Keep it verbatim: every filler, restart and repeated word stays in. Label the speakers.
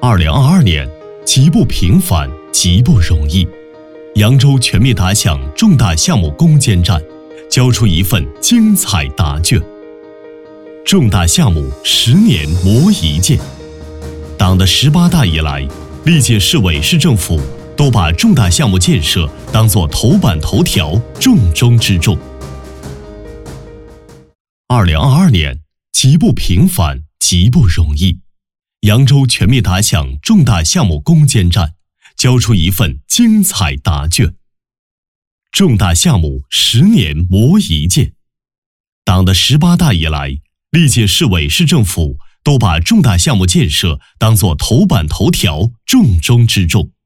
Speaker 1: 二零二二年，极不平凡，极不容易。扬州全面打响重大项目攻坚战，交出一份精彩答卷。重大项目十年磨一剑。党的十八大以来，历届市委市政府都把重大项目建设当作头版头条，重中之重。二零二二年，极不平凡，极不容易。扬州全面打响重大项目攻坚战，交出一份精彩答卷。重大项目十年磨一剑。党的十八大以来，历届市委市政府都把重大项目建设当作头版头条，重中之重。